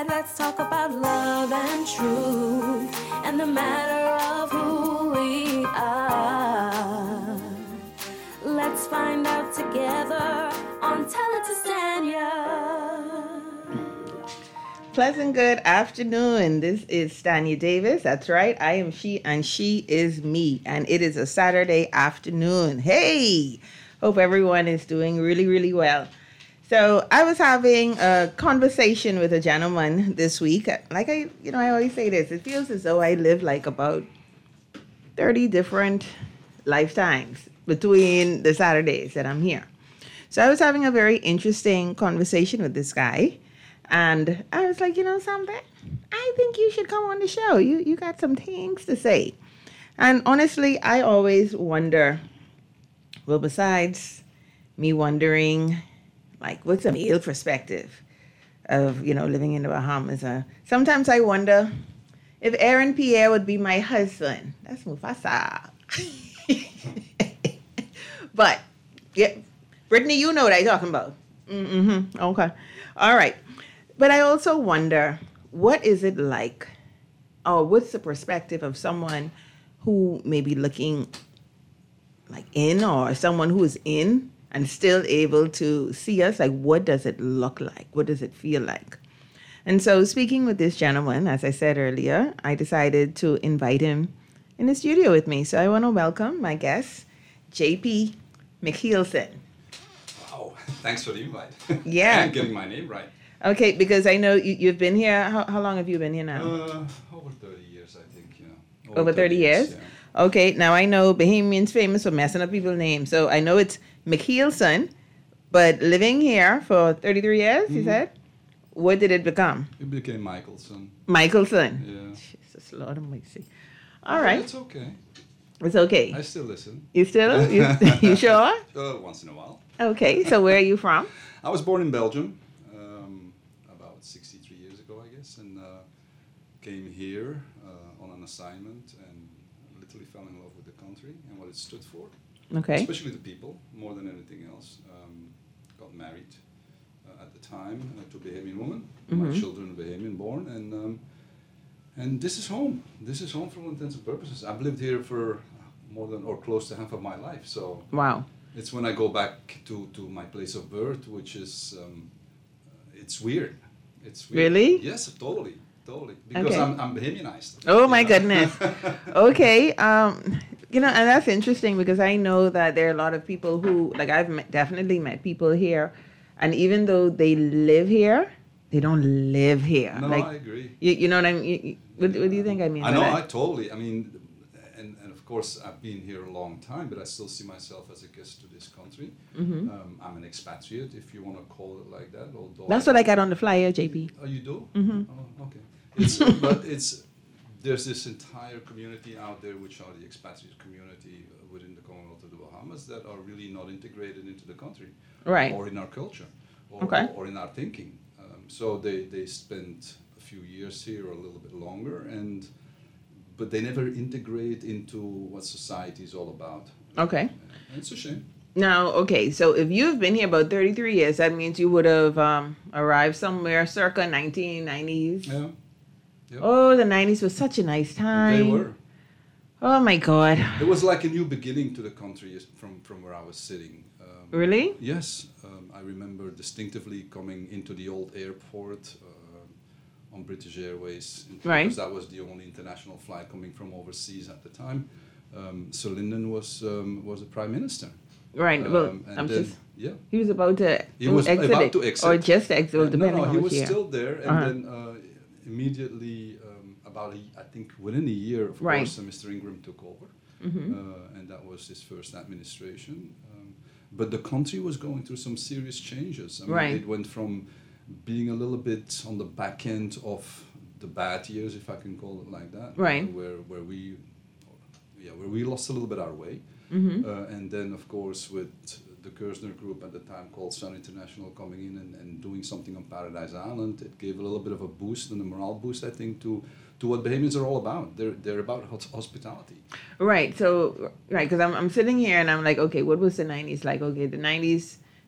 side, let's talk about love and truth and the matter of who we are. Let's find out together on Tell It to Stanya. Pleasant good afternoon. This is Stanya Davis. That's right. I am she and she is me. And it is a Saturday afternoon. Hey! Hope everyone is doing really, really well. So I was having a conversation with a gentleman this week. Like I always say this. It feels as though I live like about 30 different lifetimes between the Saturdays that I'm here. So I was having a very interesting conversation with this guy. And I was like, you know something? I think you should come on the show. You got some things to say. And honestly, I always wonder, well, besides me wondering, like, what's a male perspective of, living in the Bahamas? Sometimes I wonder if Aaron Pierre would be my husband. That's Mufasa. But, yeah, Brittany, you know what I'm talking about. Mm-hmm. Okay. All right. But I also wonder, what is it like, or what's the perspective of someone who may be looking like in, or someone who is in and still able to see us? Like, what does it look like? What does it feel like? And so speaking with this gentleman, as I said earlier, I decided to invite him in the studio with me. So I want to welcome my guest, J.P. McKeelson. Wow, thanks for the invite. Yeah. And getting my name right. Okay, because I know you've been here. How long have you been here now? Over 30 years, I think. Over 30 years? Yeah. Okay, now I know Bahamians famous for messing up people's names. So I know it's McKeelson, but living here for 33 years, you said? What did it become? It became Michelson. Michelson. Yeah. Jesus, Lord Almighty. All right. It's okay. It's okay. I still listen. You still? You sure? Once in a while. Okay, so where are you from? I was born in Belgium about 63 years ago, I guess, and came here on an assignment and literally fell in love with the country and what it stood for. Okay. Especially the people, more than anything else. Got married at the time to a Bahamian woman. My children are Bahamian born, and this is home. This is home for all intents and purposes. I've lived here for more than or close to half of my life. So Wow. it's when I go back to my place of birth, which is it's weird. It's weird. Really? Yes, totally. Because Okay. I'm Bahamianized. Oh my goodness. Okay. And that's interesting because I know that there are a lot of people who, like, definitely met people here, and even though they live here, they don't live here. No, like, I agree. You know what I mean? What do you think I mean? I by know, that? I totally. I mean, and of course, I've been here a long time, but I still see myself as a guest to this country. I'm an expatriate, if you want to call it like that. Although That's what I got on the flyer, JP. Oh, you do? Mm-hmm. Oh, okay. But there's this entire community out there, which are the expatriate community within the Commonwealth of the Bahamas, that are really not integrated into the country, Right. or in our culture, or in our thinking. So they spent a few years here, or a little bit longer, but they never integrate into what society is all about. Okay. And it's a shame. Now, okay, so if you've been here about 33 years, that means you would have arrived somewhere circa 1990s. Yeah. Yep. Oh, the 90s was such a nice time. They were. Oh, my God. It was like a new beginning to the country from where I was sitting. Really? Yes. I remember distinctively coming into the old airport on British Airways. Right. Because that was the only international flight coming from overseas at the time. Sir Lyndon was the Prime Minister. Right. Well, he was about to exit. Or just exit, depending on he which was year. still there, and then immediately, within a year, of course, Mr. Ingram took over, and that was his first administration. But the country was going through some serious changes. I mean, it went from being a little bit on the back end of the bad years, if I can call it like that, where we lost a little bit our way. And then, of course, with the Kerzner Group at the time called Sun International coming in and doing something on Paradise Island, it gave a little bit of a boost and a morale boost, I think, to what Bahamians are all about. They're about hospitality. Right. So, because I'm sitting here and I'm like, okay, what was the 90s like? Okay, the 90s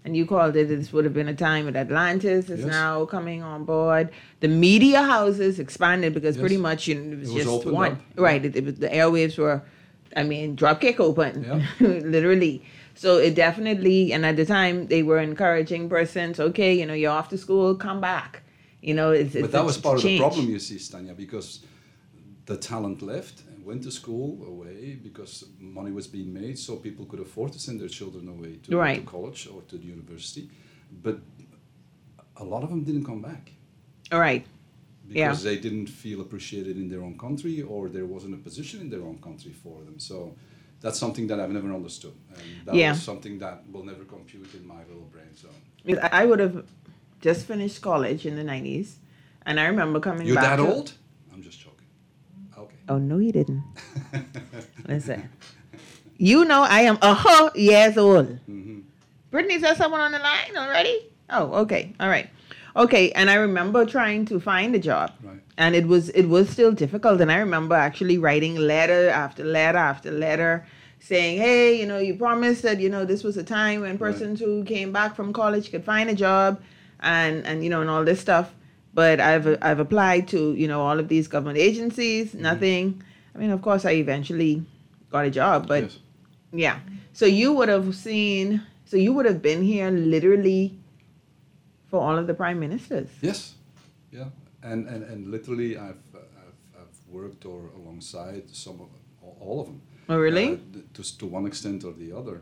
and you called it, this would have been a time when Atlantis is Yes. now coming on board. The media houses expanded because Yes. pretty much it was It was just opened one. up. Right. It was, the airwaves were, dropkick open, Yeah. literally. So it definitely, and at the time they were encouraging persons, okay, you're off to school, come back. But that was part of the change. problem, you see, Stanya, because the talent left and went to school away because money was being made, so people could afford to send their children away to Right. college or to the university. But a lot of them didn't come back All right. because they didn't feel appreciated in their own country, or there wasn't a position in their own country for them. So that's something that I've never understood. And that Yeah. was something that will never compute in my little brain. So I would have just finished college in the 90s, and I remember coming you're back that to- old? I'm just joking. Okay. Oh, no, you didn't. Listen. I am years old. Mm-hmm. Brittany, is there someone on the line already? Oh, okay. All right. Okay, and I remember trying to find a job. Right. And it was still difficult. And I remember actually writing letter after letter after letter saying, hey, you promised that, this was a time when persons who came back from college could find a job and all this stuff. But I've applied to, all of these government agencies, nothing. I mean, of course, I eventually got a job, but Yes. yeah. So you would have been here literally for all of the prime ministers. Yes, yeah, and literally I've worked or alongside some of all of them. Oh, really? To one extent or the other.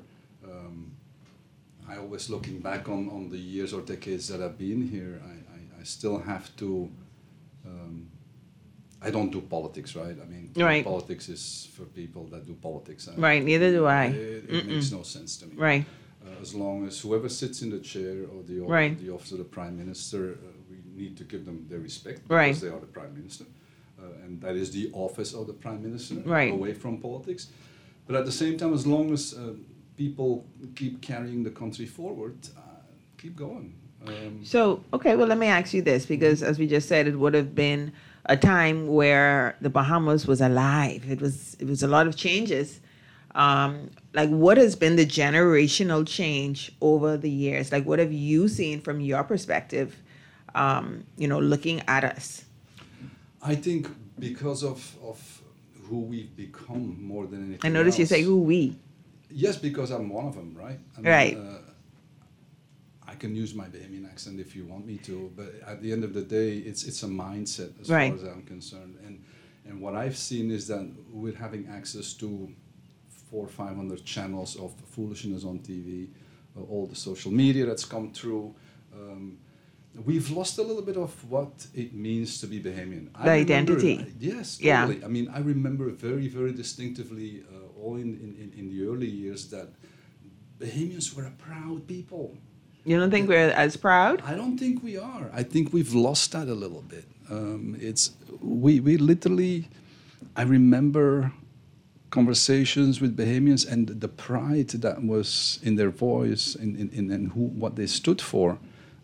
I always looking back on the years or decades that I've been here. I still have to. I don't do politics, right? I mean, Right. politics is for people that do politics. Right, neither do I. It makes no sense to me. Right. As long as whoever sits in the chair or Right. the office of the prime minister, we need to give them their respect Right. because they are the prime minister, and that is the office of the prime minister, Right. away from politics. But at the same time, as long as people keep carrying the country forward, keep going. So, okay, well, let me ask you this, because as we just said, it would have been a time where the Bahamas was alive. It was a lot of changes. Like, what has been the generational change over the years? Like, what have you seen from your perspective, looking at us? I think because of who we've become more than anything I noticed you else. say who we. Yes, because I'm one of them, right? I Right. I can use my Bahamian accent if you want me to, but at the end of the day, it's a mindset as Right. far as I'm concerned. And what I've seen is that with having access to 400 or 500 channels of foolishness on TV, all the social media that's come through, we've lost a little bit of what it means to be Bahamian. The identity. Yes, Yeah. totally. I mean, I remember very, very distinctively, all in the early years, that Bahamians were a proud people. You don't think we're as proud? I don't think we are. I think we've lost that a little bit. We literally, I remember conversations with Bahamians and the pride that was in their voice and what they stood for.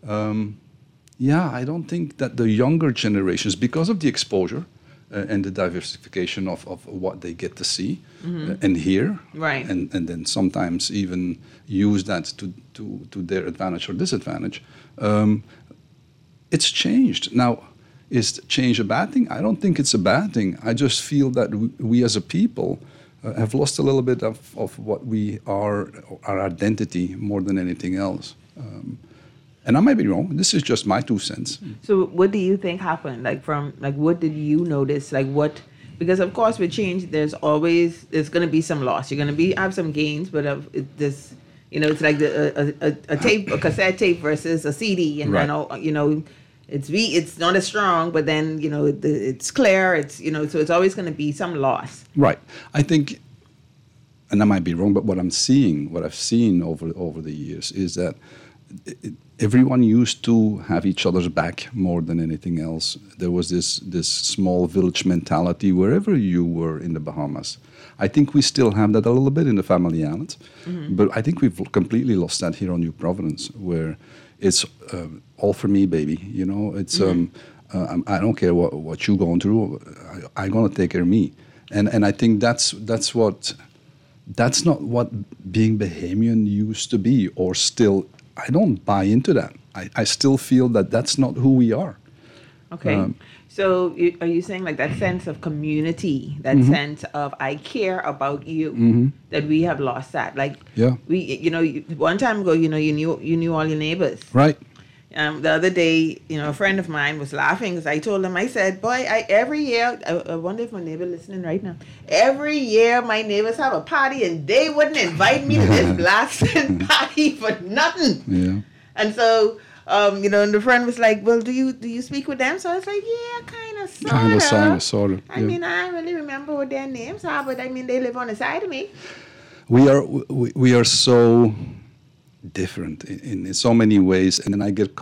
I don't think that the younger generations, because of the exposure and the diversification of what they get to see and hear, Right. and then sometimes even use that to their advantage or disadvantage, it's changed. Now, is change a bad thing? I don't think it's a bad thing. I just feel that we as a people have lost a little bit of what we are, our identity, more than anything else. And I might be wrong. This is just my 2 cents. So what do you think happened? What did you notice? Because of course with change, there's going to be some loss. You're going to have some gains, but it's like a cassette tape versus a CD, and Right. then it's not as strong, but then it's clear. It's so it's always going to be some loss. Right. I think, and I might be wrong, but what I've seen over the years is that everyone used to have each other's back more than anything else. There was this small village mentality wherever you were in the Bahamas. I think we still have that a little bit in the Family Island, but I think we've completely lost that here on New Providence, where it's all for me, baby. It's I don't care what you're going through. I'm gonna take care of me, and I think that's not what being Bahamian used to be, or still I don't buy into that. I still feel that that's not who we are. Okay. So are you saying like that sense of community, that sense of I care about you, that we have lost that? Like, we, one time ago, you knew all your neighbors. Right. The other day, a friend of mine was laughing because I told him, I said, boy, every year, I wonder if my neighbor listening right now, every year my neighbors have a party and they wouldn't invite me to this blasting party for nothing. Yeah. And so, and the friend was like, well, do you speak with them? So I was like, yeah, kind of, sort of. I mean, I don't really remember what their names are, but I mean, they live on the side of me. We are so different in so many ways, and then I get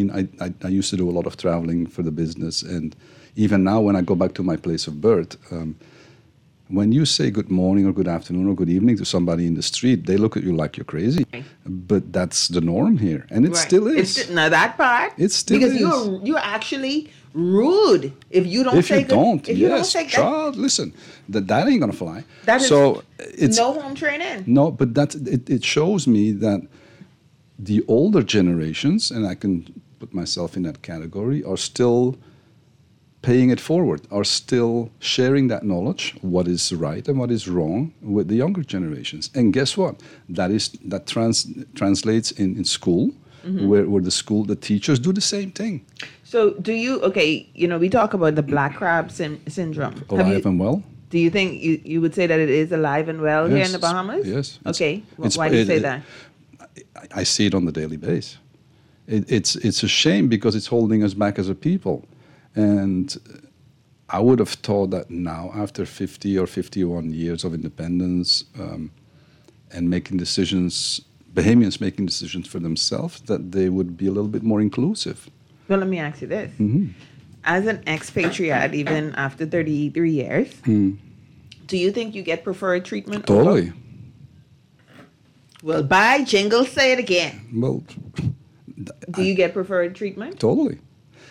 I used to do a lot of traveling for the business, and even now when I go back to my place of birth, when you say good morning or good afternoon or good evening to somebody in the street, they look at you like you're crazy. Right. But that's the norm here, and it still is. Now that part, it still because is. you're actually rude if you don't say good. If you don't say child, listen, that ain't gonna fly. That is so it's no home training. No, but it shows me that the older generations, and I can put myself in that category, are still paying it forward, are still sharing that knowledge, what is right and what is wrong, with the younger generations. And guess what? That translates in school, where the teachers do the same thing. So do you, we talk about the black crab syndrome. Alive and well? Do you think you would say that it is alive and well here in the Bahamas? Yes. Okay. Why do you say that? I see it on the daily basis. It's a shame because it's holding us back as a people. And I would have thought that now, after 50 or 51 years of independence and making decisions, Bahamians making decisions for themselves, that they would be a little bit more inclusive. Well, let me ask you this. As an expatriate, even after 33 years, do you think you get preferred treatment? Totally. Well, bye, Jingle, say it again. Well, do you get preferred treatment? Totally.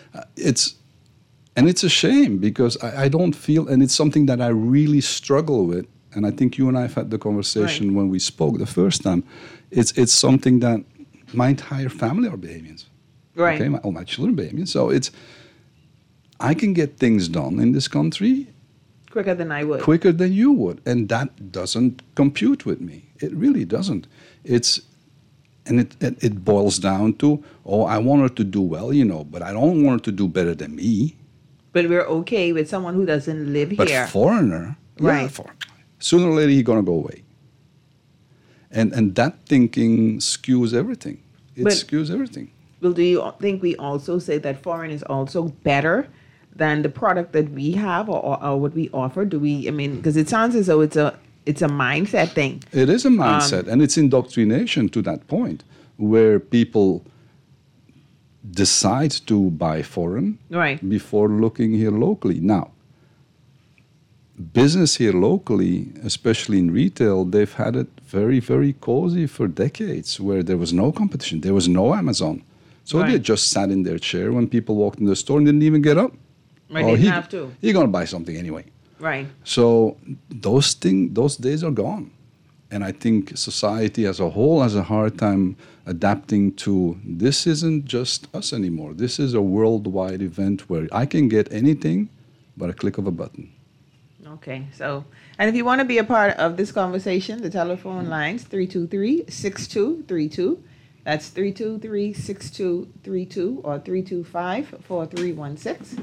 And it's a shame because I don't feel, and it's something that I really struggle with, and I think you and I have had the conversation when we spoke the first time. It's something that my entire family are Bahamians. Right. Okay, all my children are Bahamians. So I can get things done in this country quicker than I would. Quicker than you would. And that doesn't compute with me. It really doesn't. It boils down to, I want her to do well, but I don't want her to do better than me. But we're okay with someone who doesn't live here. But foreigner, sooner or later he's going to go away. And that thinking skews everything. Skews everything. Well, do you think we also say that foreign is also better than the product that we have or what we offer? Because it sounds as though it's a mindset thing. It is a mindset, and it's indoctrination to that point, where people decide to buy foreign before looking here locally. Now, business here locally, especially in retail, they've had it very, very cozy for decades, where there was no competition. There was no Amazon. So they just sat in their chair when people walked in the store and didn't even get up. Right, they didn't have to. You're going to buy something anyway. Right. So those days are gone. And I think society as a whole has a hard time adapting to, this isn't just us anymore. This is a worldwide event where I can get anything but a click of a button. Okay. So, and if you want to be a part of this conversation, the telephone lines, 323-6232. That's 323-6232 or 325-4316.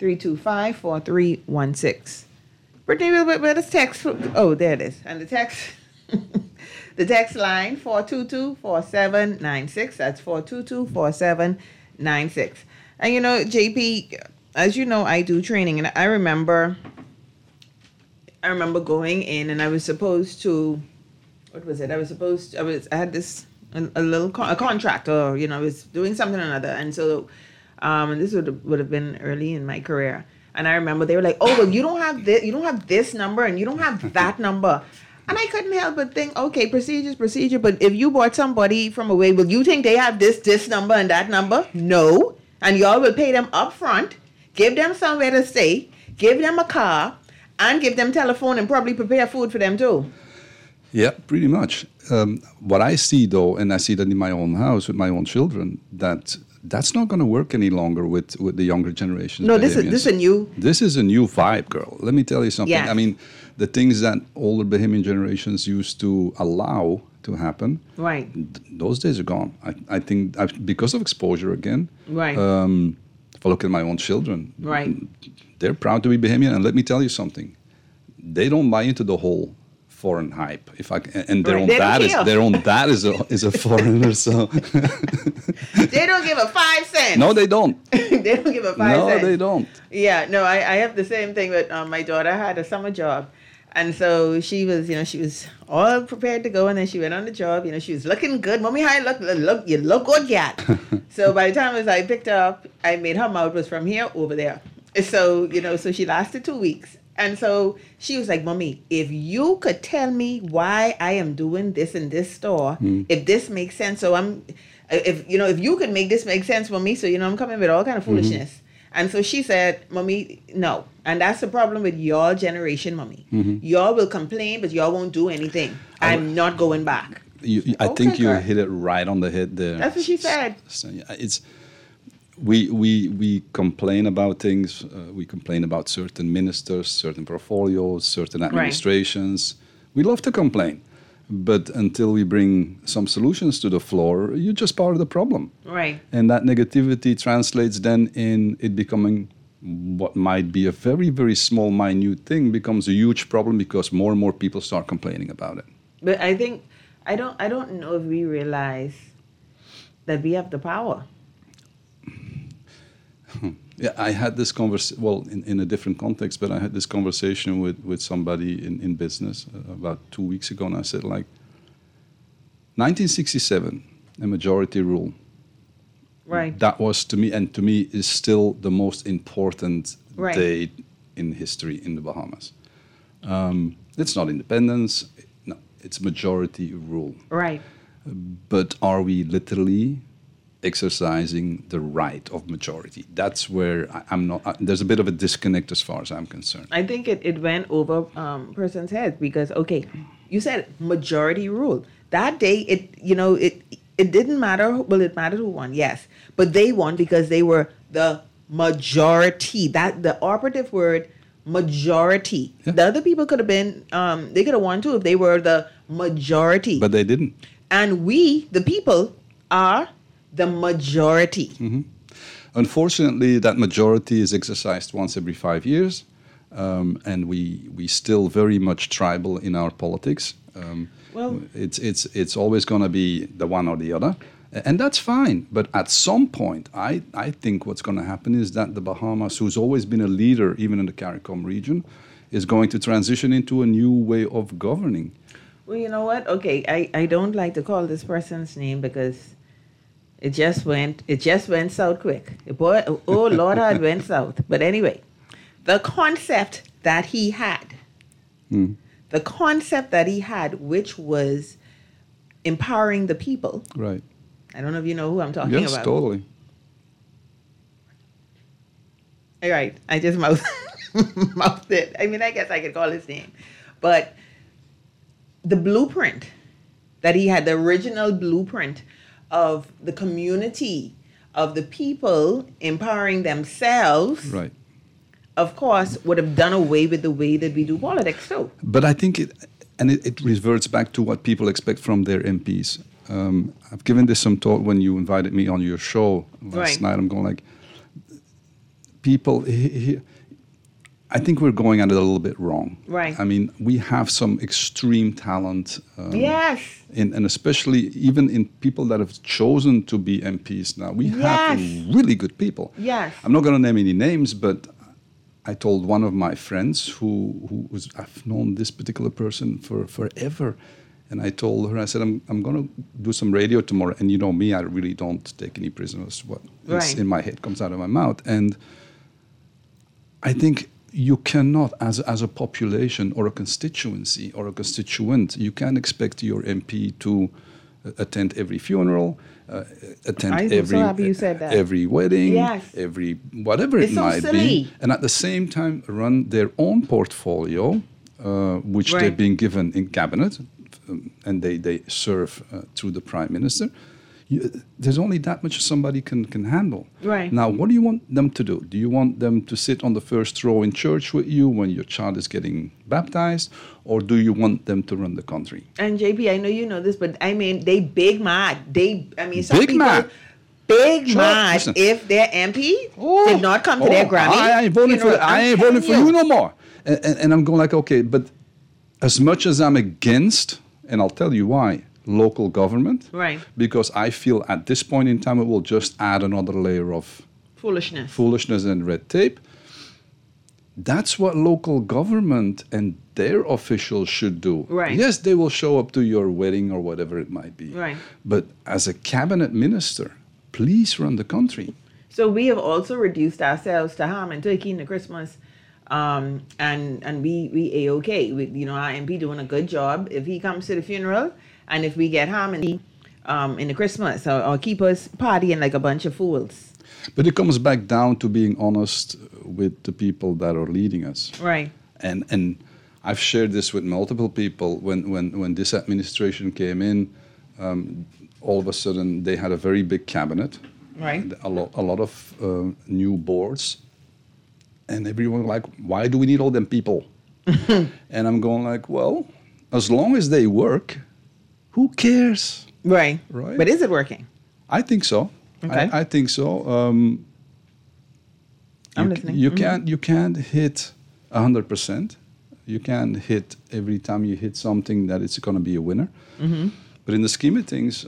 325-4316. Brittany, where does text? Oh, there it is. And the text, the text line 422-4796. That's 422-4796. And JP, as you know, I do training, and I remember going in, and I was supposed to. What was it? I had this a contract, or I was doing something or another, and so. And this would have been early in my career. And I remember they were like, oh, well, you don't have this number and you don't have that number. And I couldn't help but think, okay, procedure. But if you bought somebody from away, will you think they have this number and that number? No. And y'all will pay them up front, give them somewhere to stay, give them a car, and give them telephone and probably prepare food for them too. Yeah, pretty much. What I see, though, and I see that in my own house with my own children, that's not going to work any longer with the younger generations. No, this is a new. This is a new vibe, girl. Let me tell you something. Yes. I mean, the things that older Bahamian generations used to allow to happen, Right. Those days are gone. I think because of exposure again. Right. If I look at my own children, Right. they're proud to be Bahamian, and let me tell you something. They don't buy into the whole foreign hype. And their Right. own They don't dad care. their own dad is a foreigner. So They don't give a 5 cents. no, they don't. They don't give a 5 No, cents. they don't. Yeah, no, I have the same thing with my daughter had a summer job. And so she was all prepared to go, and then she went on the job. She was looking good. Mommy, how you look good, cat. So by the time as I picked her up, I made her mouth was from here over there. So, so she lasted 2 weeks. And so she was like, Mommy, if you could tell me why I am doing this in this store, if this makes sense. So if you could make this make sense for me, so, I'm coming with all kind of foolishness. And so she said, Mommy, no. And that's the problem with your generation, Mommy. Y'all will complain, but y'all won't do anything. I'm not going back. I think you girl. hit it right on the head there. That's what she said. So, yeah, it's we complain about things. We complain about certain ministers, certain portfolios, certain administrations. We love to complain. But until we bring some solutions to the floor, you're just part of the problem. Right. And that negativity translates then in it becoming what might be a very, very small, minute thing becomes a huge problem because more and more people start complaining about it. But I think, I don't know if we realize that we have the power. Yeah, I had this conversation, well, in a different context, but I had this conversation with somebody in business about 2 weeks ago, and I said, 1967, a majority rule. Right. That was, to me, is still the most important Right. day in history in the Bahamas. It's not independence, no, it's majority rule. Right. But are we literally exercising the right of majority? That's where I'm not. There's a bit of a disconnect as far as I'm concerned. I think it went over person's head because, okay, you said majority rule. That day, it didn't matter. Well, it mattered who won, yes. But they won because they were the majority. That the operative word, majority. Yeah. The other people could have been, they could have won too if they were the majority. But they didn't. And we, the people, are the majority. Mm-hmm. Unfortunately, that majority is exercised once every 5 years, and we still very much tribal in our politics. Well, it's always going to be the one or the other, and that's fine. But at some point, I think what's going to happen is that the Bahamas, who's always been a leader, even in the CARICOM region, is going to transition into a new way of governing. well, you know what? Okay, I don't like to call this person's name because it just went south quick. Boy, oh Lord, how it went south. But anyway, the concept that he had, which was empowering the people. Right. I don't know if you know who I'm talking Yes, about. totally. All right, I just mouthed it. I mean, I guess I could call his name. But the blueprint that he had, the original blueprint of the community, of the people empowering themselves, Right. of course, would have done away with the way that we do politics too. But I think it reverts back to what people expect from their MPs. I've given this some thought when you invited me on your show last night. I'm going people, I think we're going at it a little bit wrong. Right. I mean, we have some extreme talent. Yes. And especially even in people that have chosen to be MPs now. We have really good people. Yes. I'm not going to name any names, but I told one of my friends who was, I've known this particular person for forever. And I told her, I said, I'm going to do some radio tomorrow. And you know me, I really don't take any prisoners. What is in my head comes out of my mouth. And I think you cannot, as a population or a constituency or a constituent, you can't expect your MP to attend every funeral, attend every wedding, every whatever it might be, and at the same time run their own portfolio, which they're being given in cabinet, and they serve through the prime minister. There's only that much somebody can handle. Right. Now, what do you want them to do? Do you want them to sit on the first row in church with you when your child is getting baptized? Or do you want them to run the country? And JP, I know you know this, but I mean, they big mad. Some Big people mad. big Sure, mad listen. if their MP did not come to their Grammy. I ain't voting funeral. I ain't voting for you no more. And I'm going like, okay, but as much as I'm against, and I'll tell you why, local government, Right. because I feel at this point in time it will just add another layer of Foolishness. and red tape. That's what local government and their officials should do. Right. Yes, they will show up to your wedding or whatever it might be. Right. But as a cabinet minister, please run the country. So we have also reduced ourselves to ham and turkey in the Christmas. And we A-okay. Our MP doing a good job. If he comes to the funeral and if we get ham and in the Christmas or keep us partying like a bunch of fools. But it comes back down to being honest with the people that are leading us. Right. And I've shared this with multiple people. When this administration came in, all of a sudden they had a very big cabinet. Right. A lot of new boards. And everyone like, why do we need all them people? And I'm going like, well, as long as they work, who cares? Right. Right. But is it working? I think so. Okay. I think so. I'm listening. You can't hit 100%. You can't hit every time you hit something that it's going to be a winner. Mm-hmm. But in the scheme of things,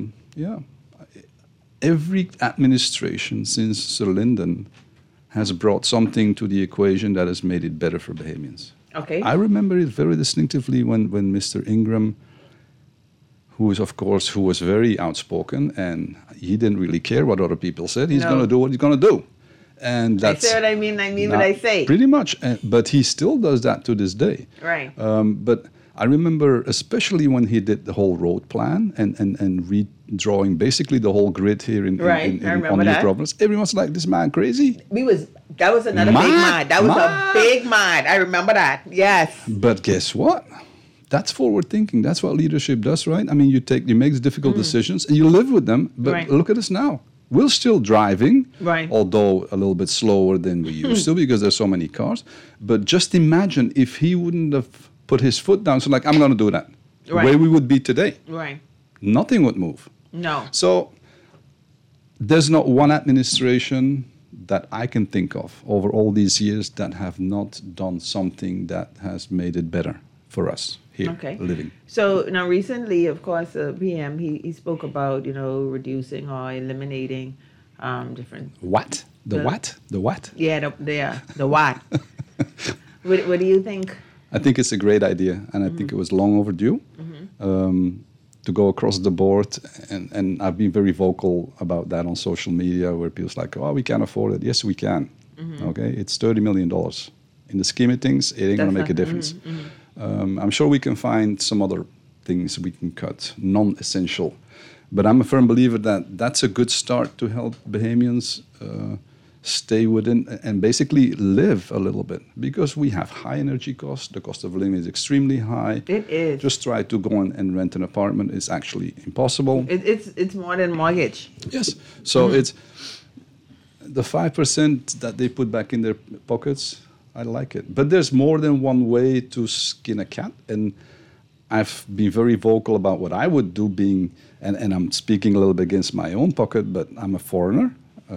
every administration since Sir Lyndon has brought something to the equation that has made it better for Bahamians. Okay. I remember it very distinctively when Mr. Ingram, who was very outspoken, and he didn't really care what other people said. He's No. going to do what he's going to do. And that's... I say what I mean. I mean what I say. Pretty much. But he still does that to this day. Right. But I remember, especially when he did the whole road plan and redrawing basically the whole grid here in Right, I remember on New that. Providence. Everyone's like, this man crazy. That was another big mad. That was a big mad. I remember that. Yes. But guess what? That's forward thinking. That's what leadership does, right? I mean, you make difficult decisions and you live with them. But Right. look at us now. We're still driving, Right. although a little bit slower than we used to because there's so many cars. But just imagine if he wouldn't have put his foot down. So like, I'm going to do that. Right. Where we would be today. Right. Nothing would move. No. So there's not one administration that I can think of over all these years that have not done something that has made it better for us here living. So now recently, of course, PM, he spoke about, reducing or eliminating different... What? The what? The what? Yeah, the what. What do you think? I think it's a great idea, and I think it was long overdue to go across the board. And I've been very vocal about that on social media, where people's like, "Oh, we can't afford it." Yes, we can. Okay, it's $30 million. In the scheme of things, it ain't going to make a difference. I'm sure we can find some other things we can cut, non-essential. But I'm a firm believer that that's a good start to help Bahamians stay within and basically live a little bit, because we have high energy costs. The cost of living is extremely high. It is. Just try to go and rent an apartment is actually impossible. It's more than mortgage. Yes. So it's the 5% that they put back in their pockets. I like it. But there's more than one way to skin a cat. And I've been very vocal about what I would do being, and I'm speaking a little bit against my own pocket, but I'm a foreigner.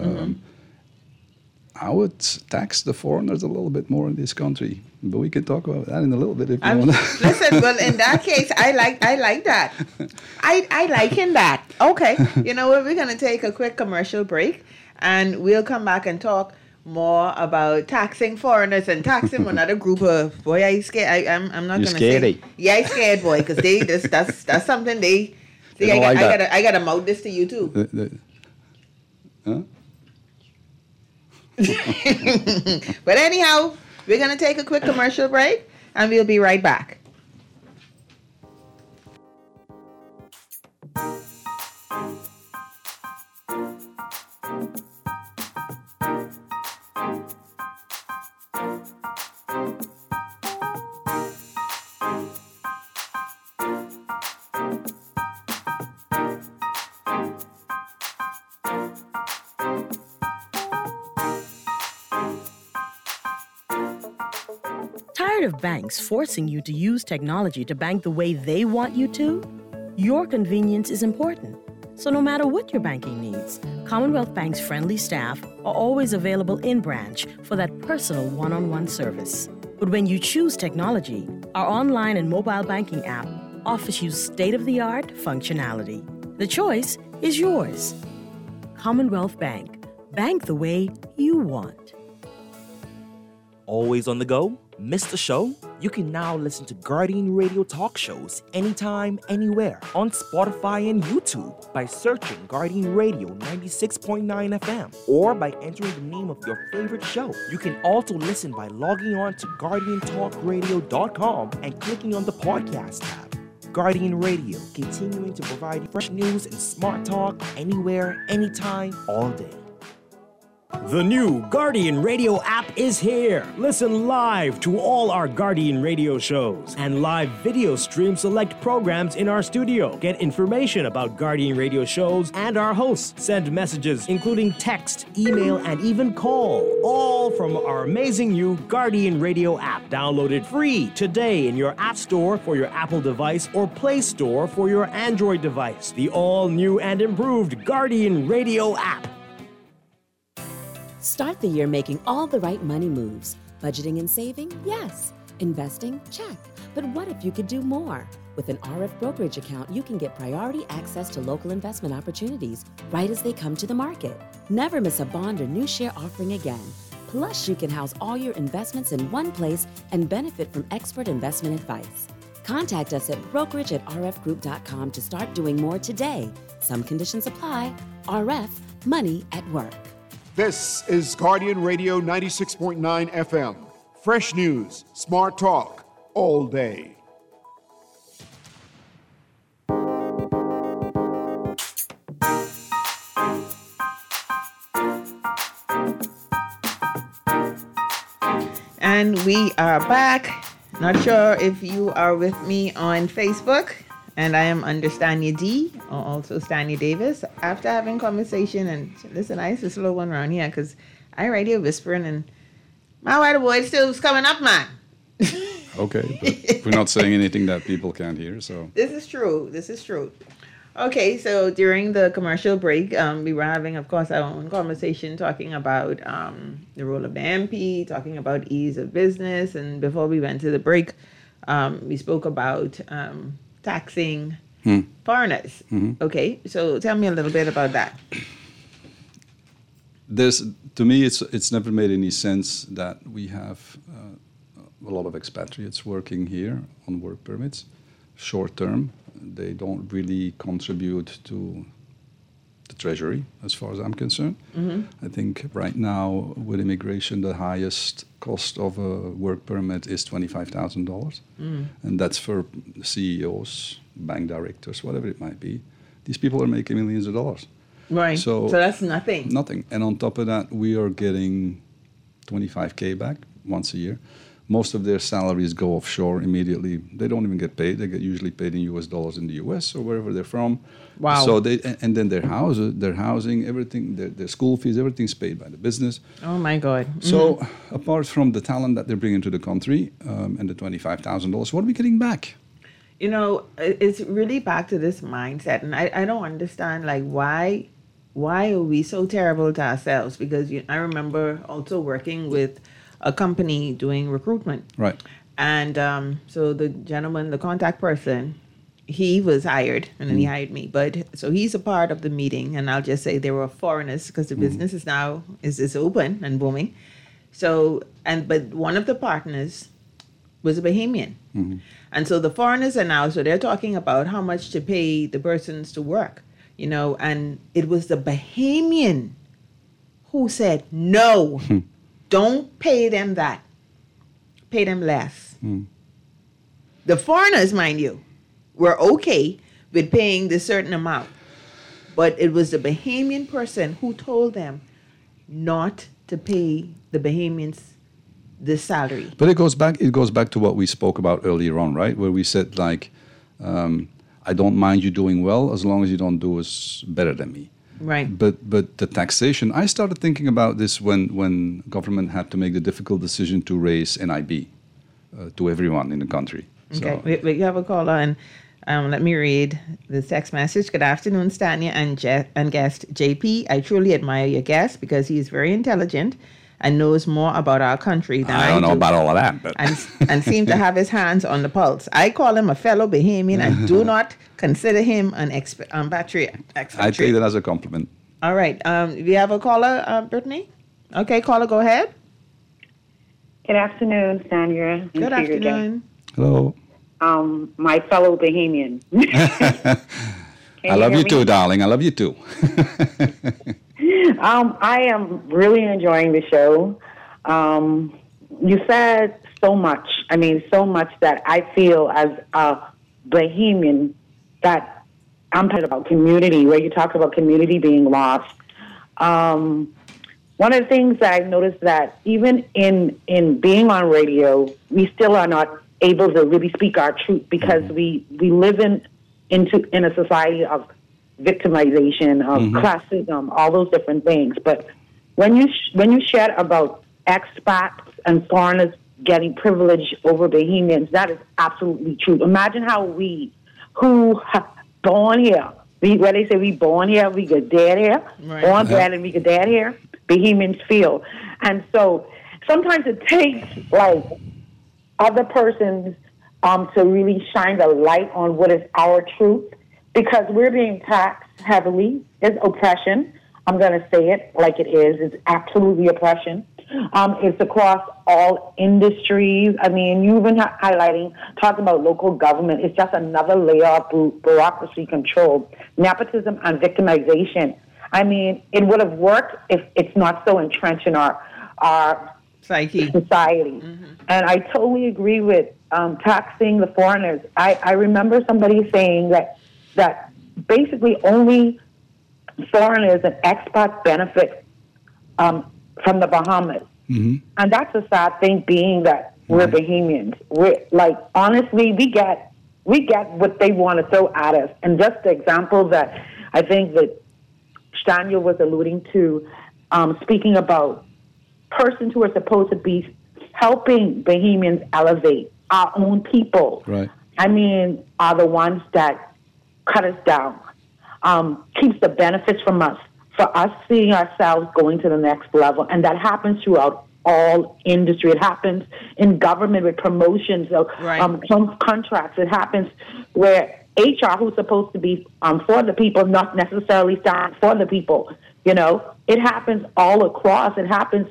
I would tax the foreigners a little bit more in this country. But we can talk about that in a little bit if you want. Listen, well, in that case, I like that. I liking that. Okay. You know what? We're going to take a quick commercial break, and we'll come back and talk more about taxing foreigners and taxing another group of, boy, I scared. I'm not going to say. Yeah, I scared, boy, because that's something they. See, I gotta mouth this to you too. Huh? But anyhow, we're gonna take a quick commercial break, and we'll be right back. Tired of banks forcing you to use technology to bank the way they want you to? Your convenience is important. So no matter what your banking needs, Commonwealth Bank's friendly staff are always available in branch for that personal one-on-one service. But when you choose technology, our online and mobile banking app offers you state-of-the-art functionality. The choice is yours. Commonwealth Bank. Bank the way you want. Always on the go? Missed the show? You can now listen to Guardian Radio talk shows anytime, anywhere on Spotify and YouTube by searching Guardian Radio 96.9 FM or by entering the name of your favorite show. You can also listen by logging on to GuardianTalkRadio.com and clicking on the podcast tab. Guardian Radio, continuing to provide fresh news and smart talk anywhere, anytime, all day. The new Guardian Radio app is here. Listen live to all our Guardian Radio shows and live video stream select programs in our studio. Get information about Guardian Radio shows and our hosts. Send messages including text, email, and even call. All from our amazing new Guardian Radio app. Downloaded free today in your App Store for your Apple device or Play Store for your Android device. The all-new and improved Guardian Radio app. Start the year making all the right money moves. Budgeting and saving? Yes. Investing? Check. But what if you could do more? With an RF brokerage account, you can get priority access to local investment opportunities right as they come to the market. Never miss a bond or new share offering again. Plus, you can house all your investments in one place and benefit from expert investment advice. Contact us at brokerage@rfgroup.com to start doing more today. Some conditions apply. RF, money at work. This is Guardian Radio 96.9 FM. Fresh news, smart talk, all day. And we are back. Not sure if you are with me on Facebook. And I am under Stanya D, or also Stanya Davis. After having conversation, and listen, I used to slow one around here because I right here whispering, and my white boy still was coming up, man. Okay, but we're not saying anything that people can't hear, so. This is true. Okay, so during the commercial break, we were having, of course, our own conversation talking about the role of the MP, talking about ease of business. And before we went to the break, we spoke about taxing foreigners. Mm-hmm. Okay, so tell me a little bit about that. To me, it's never made any sense that we have a lot of expatriates working here on work permits, short term. They don't really contribute to the treasury, as far as I'm concerned. Mm-hmm. I think right now with immigration, the highest cost of a work permit is $25,000, and that's for CEOs, bank directors, whatever it might be. These people are making millions of dollars. Right. So that's nothing. Nothing. And on top of that, we are getting $25K back once a year. Most of their salaries go offshore immediately. They don't even get paid. They get usually paid in US dollars in the US or wherever they're from. Wow. So and then their housing, everything, their school fees, everything's paid by the business. Oh my God. Mm-hmm. So apart from the talent that they're bringing to the country and the $25,000, what are we getting back? You know, it's really back to this mindset, and I don't understand, like, why are we so terrible to ourselves? Because I remember also working with a company doing recruitment. Right. And so the gentleman, the contact person, he was hired, and then he hired me. But so he's a part of the meeting, and I'll just say there were foreigners because the business is now is open and booming. So but one of the partners was a Bahamian. Mm-hmm. And so the foreigners are now, so they're talking about how much to pay the persons to work, and it was the Bahamian who said, no, don't pay them that. Pay them less. The foreigners, mind you, were okay with paying this certain amount. But it was the Bahamian person who told them not to pay the Bahamians this salary. But it goes back to what we spoke about earlier on, right? Where we said, like, I don't mind you doing well as long as you don't do as better than me. Right. But the taxation, I started thinking about this when government had to make the difficult decision to raise NIB, to everyone in the country. Okay, we have a caller, and let me read the text message. Good afternoon, Stanya and guest JP. I truly admire your guest because he is very intelligent and knows more about our country than I do. I don't know about all of that, but and seem to have his hands on the pulse. I call him a fellow Bahamian and do not consider him an expatriate. I take that as a compliment. All right. We have a caller, Brittany? Okay, caller, go ahead. Good afternoon, Sandra. Good afternoon. Hello. My fellow Bahamian. I love you too, darling. I love you too. I am really enjoying the show. You said so much. I mean, so much that I feel as a Bahamian that I'm talking about community, where you talk about community being lost. One of the things that I've noticed that even in being on radio, we still are not able to really speak our truth because we live in a society of victimization, of classism, all those different things. But when you share about expats and foreigners getting privilege over Bahamians, that is absolutely true. Imagine how we, who born here, where they say we born here, we get dead here, born bred and we get dead here, Bahamians feel. And so sometimes it takes like other persons to really shine the light on what is our truth, because we're being taxed heavily. It's oppression. I'm going to say it like it is. It's absolutely oppression. It's across all industries. I mean, you've been talking about local government. It's just another layer of bureaucracy control, nepotism, and victimization. I mean, it would have worked if it's not so entrenched in our society. And I totally agree with taxing the foreigners. I remember somebody saying that basically only foreigners and expats benefit from the Bahamas. And that's a sad thing, being that we're Bahamians. We're like, honestly, we get what they want to throw at us. And just the example that I think that Stanya was alluding to, speaking about persons who are supposed to be helping Bahamians elevate our own people. Right. I mean, are the ones that cut us down, keeps the benefits from us, for us seeing ourselves going to the next level. And that happens throughout all industry. It happens in government with promotions of contracts. It happens where HR, who's supposed to be for the people, not necessarily stand for the people. You know, it happens all across. It happens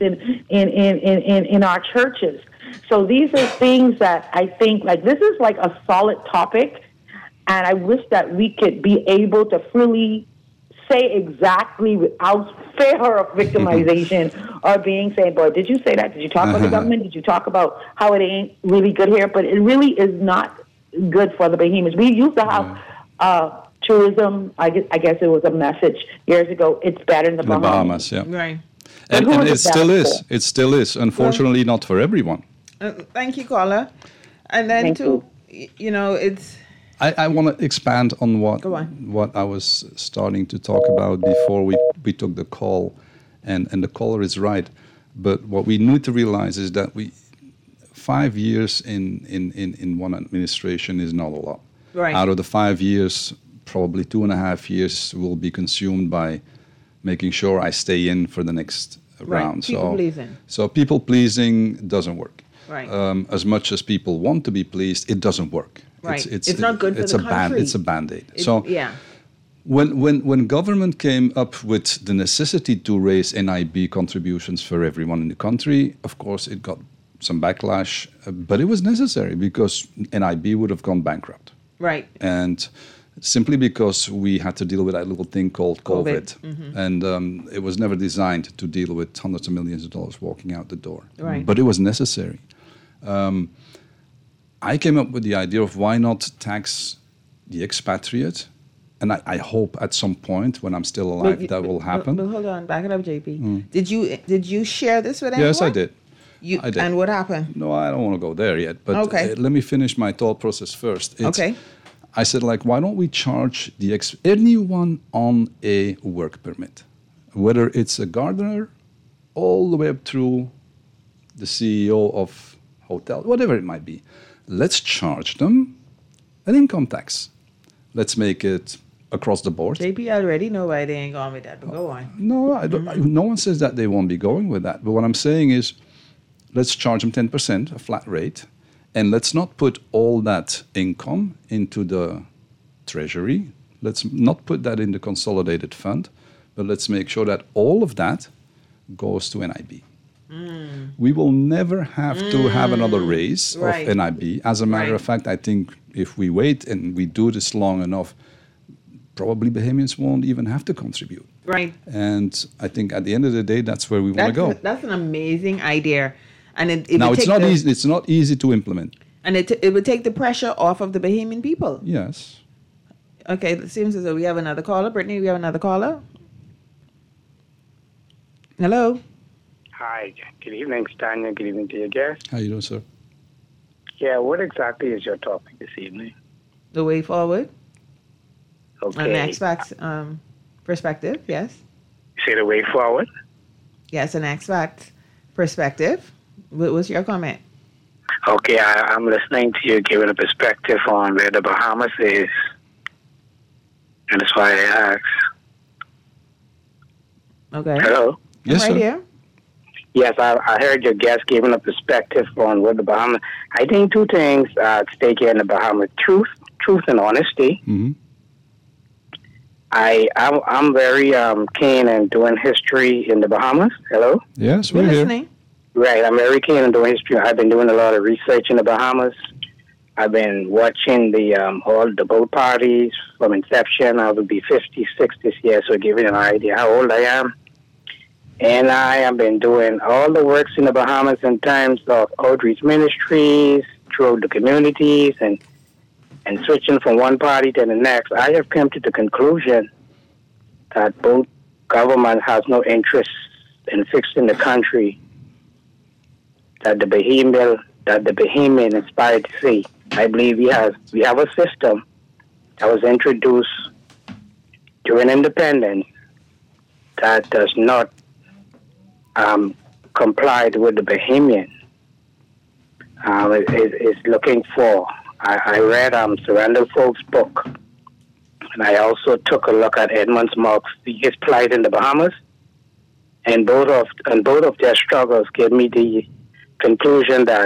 in our churches. So these are things that I think, like, this is like a solid topic, and I wish that we could be able to freely say exactly without fear of victimization or being saying, boy, did you say that? Did you talk about the government? Did you talk about how it ain't really good here? But it really is not good for the Bahamians. We used to have tourism. I guess it was a message years ago. It's better in the Bahamas. Yeah. Right. And it still is. It still is. Unfortunately, not for everyone. Thank you, caller. And then it's... I want to expand on what I was starting to talk about before we took the call, and the caller is right. But what we need to realize is that 5 years in one administration is not a lot. Right. Out of the 5 years, probably 2.5 years will be consumed by making sure I stay in for the next round. People pleasing. So people pleasing doesn't work. Right. As much as people want to be pleased, it doesn't work. Right. It's not good for the country. It's a Band-Aid. When government came up with the necessity to raise NIB contributions for everyone in the country, of course it got some backlash, but it was necessary because NIB would have gone bankrupt. Right. And simply because we had to deal with that little thing called COVID. And it was never designed to deal with hundreds of millions of dollars walking out the door. Right. But it was necessary. I came up with the idea of why not tax the expatriate, and I hope at some point when I'm still alive that will happen. But hold on, back it up, JP. Did you share this with anyone? Yes, I did. I did. And what happened? No, I don't want to go there yet. But let me finish my thought process first. I said, why don't we charge anyone on a work permit, whether it's a gardener, all the way up through the CEO of hotel, whatever it might be. Let's charge them an income tax. Let's make it across the board. JP already know why they ain't going with that, but go on. No, I don't, no one says that they won't be going with that. But what I'm saying is, let's charge them 10%, a flat rate, and let's not put all that income into the treasury. Let's not put that in the consolidated fund, but let's make sure that all of that goes to NIB. We will never have to have another raise Right. of NIB. As a matter Right. of fact, I think if we wait and we do this long enough, probably Bahamians won't even have to contribute. Right. And I think at the end of the day, that's where we want to go. That's an amazing idea. And it Now, would it's take not the, easy. It's not easy to implement. And it would take the pressure off of the Bahamian people. Yes. Okay, it seems as though we have another caller. Brittany, we have another caller. Hello. Hi, good evening, Stanya. Good evening to your guest. How you doing, sir? Yeah, what exactly is your topic this evening? The way forward. Okay. An X-Fact perspective, yes. Say the way forward? Yes, an X-Fact perspective. What was your comment? Okay, I'm listening to you giving a perspective on where the Bahamas is. And that's why I asked. Okay. Hello? Yes, I'm right sir. here. Yes, I heard your guest giving a perspective on where the Bahamas. I think two things at stake here in the Bahamas: truth and honesty. Mm-hmm. I'm very keen in doing history in the Bahamas. Hello. Yes, We're we're here. listening. Right, I'm very keen on doing history. I've been doing a lot of research in the Bahamas. I've been watching all the boat parties from inception. I will be 56 this year, so giving an idea how old I am. And I have been doing all the works in the Bahamas in terms of outreach ministries throughout the communities and switching from one party to the next. I have come to the conclusion that both government has no interest in fixing the country that the Bahamian inspired to see. I believe we have a system that was introduced during independence that does not comply with the Bahamian. Is looking for. I read Surrender Folks' book, and I also took a look at Edmund Smoke's his plight in the Bahamas, and both of their struggles gave me the conclusion that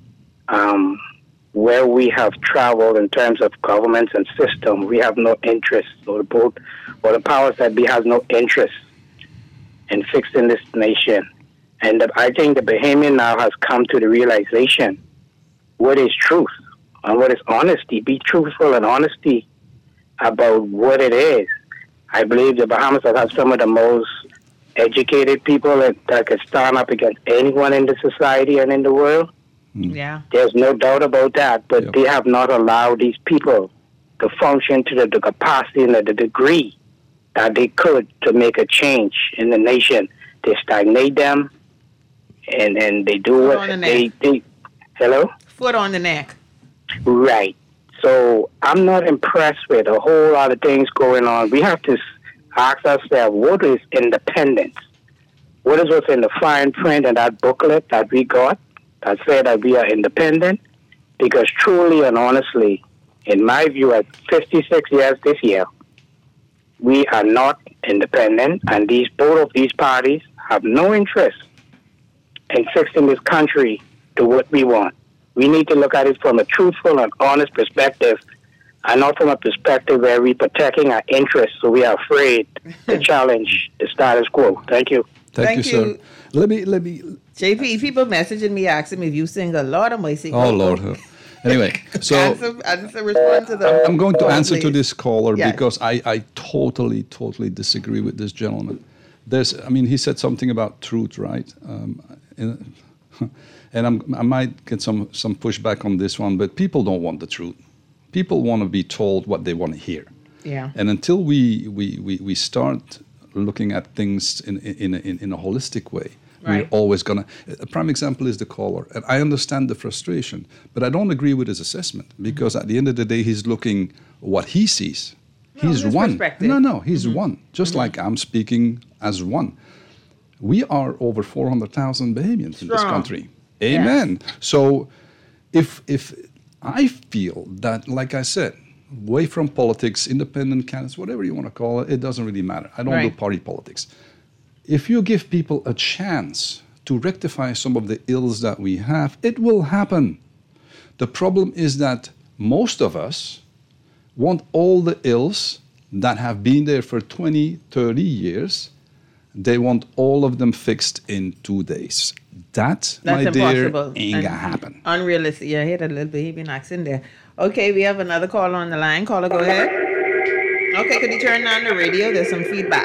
where we have traveled in terms of governments and system, we have no interest, or the powers that be has no interest in fixing this nation. And I think the Bahamian now has come to the realization what is truth and what is honesty. Be truthful and honesty about what it is. I believe the Bahamas have some of the most educated people that can stand up against anyone in the society and in the world. Yeah. There's no doubt about that, but they have not allowed these people to function to the capacity and the degree that they could to make a change in the nation. They stagnate them, and they do Foot what on the they hello? Foot on the neck. Right. So I'm not impressed with a whole lot of things going on. We have to ask ourselves, what is independence? What is what's in the fine print in that booklet that we got that said that we are independent? Because truly and honestly, in my view, at 56 years this year, we are not independent, and both of these parties have no interest in fixing this country to what we want. We need to look at it from a truthful and honest perspective, and not from a perspective where we're protecting our interests, so we are afraid to challenge the status quo. Thank you. Thank you, sir. Let me. JP, people messaging me asking me if you sing a Lord of Mercy. Oh, Lord. Anyway, so answer respond to them. I'm going to answer to please. this caller Yes. because I totally disagree with this gentleman. He said something about truth, right? And I might get some pushback on this one, but people don't want the truth. People want to be told what they want to hear. Yeah. And until we start looking at things in a holistic way, Right. we're always gonna. A prime example is the caller, and I understand the frustration, but I don't agree with his assessment because at the end of the day, he's looking what he sees. He's his one. perspective. No, he's one. Just like I'm speaking as one. We are over 400,000 Bahamians in this Strong. country. Amen. Yes. So if I feel that, like I said, away from politics, independent candidates, whatever you want to call it, it doesn't really matter. I don't do party politics. If you give people a chance to rectify some of the ills that we have, it will happen. The problem is that most of us want all the ills that have been there for 20, 30 years, they want all of them fixed in 2 days. That's my impossible. Dear, ain't gonna happen. Unrealistic. Yeah, I heard a little Bohemian accent there. Okay, we have another caller on the line. Caller, go ahead. Okay, could you turn on the radio? There's some feedback.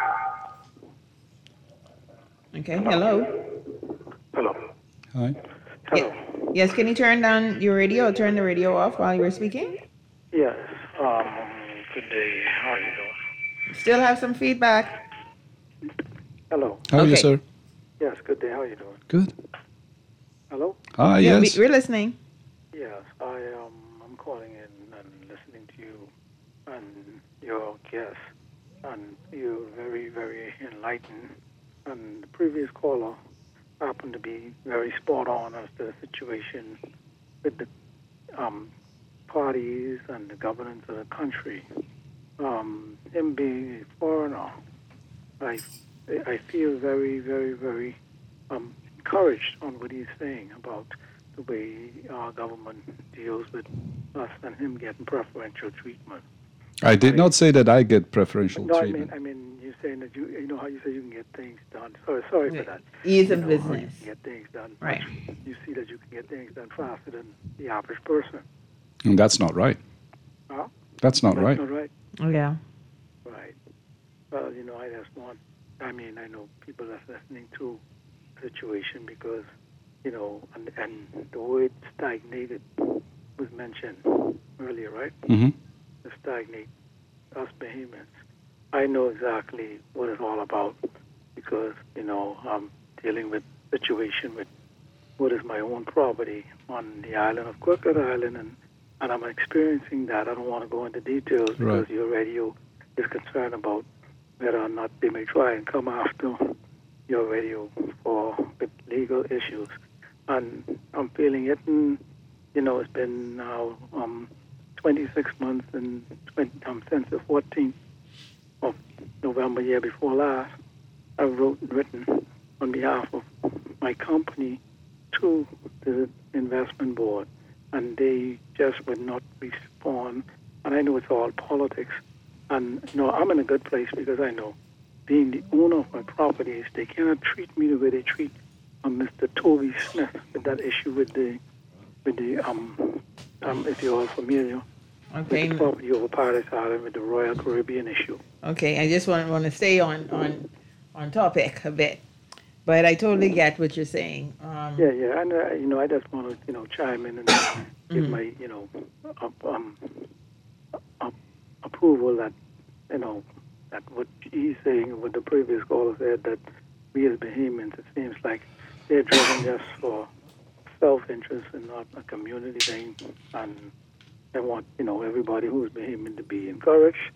Okay, hello. Hello. Hi. Hello. Yes, can you turn down your radio or turn the radio off while you were speaking? Yes. Good day. How are you doing? Still have some feedback. Hello. How are you, sir? Yes, good day. How are you doing? Good. Hello? Hi, Yeah, yes. we're listening. Yes, I'm calling in and listening to you and your guest, and you're very, very enlightened. And the previous caller happened to be very spot on as to the situation with the parties and the governance of the country. Him being a foreigner, I feel very, very, very encouraged on what he's saying about the way our government deals with us and him getting preferential treatment. I did not say that I get preferential treatment. I mean, you're saying that you know how you say you can get things done. Sorry for that. Ease of how business. you can get things done. Right. You see that you can get things done faster than the average person. And that's not right. Huh? That's not That's right. not right. Yeah. Right. Well, I just want. I mean, I know people that's listening to the situation because, and the word stagnated was mentioned earlier, right? Mm-hmm. To stagnate us behemoths. I know exactly what it's all about because, I'm dealing with a situation with what is my own property on the island of Crooked Island, and I'm experiencing that. I don't want to go into details because your radio is concerned about whether or not they may try and come after your radio with legal issues. And I'm feeling it, and, it's been now 26 months and since the 14th of November, year before last, I've written on behalf of my company to the investment board, and they just would not respond. And I know it's all politics. And, I'm in a good place because I know, being the owner of my properties, they cannot treat me the way they treat Mr. Toby Smith with that issue with the if you're all familiar, Okay. with the property over Paradise Island with the Royal Caribbean issue. Okay, I just want to stay on topic a bit, but I totally get what you're saying. Yeah, and I just want to chime in and give my approval that that what he's saying, what the previous caller said, that we as Bahamians, it seems like they're driven just for self-interest and not a community thing, and they want everybody who's Bahamian to be encouraged,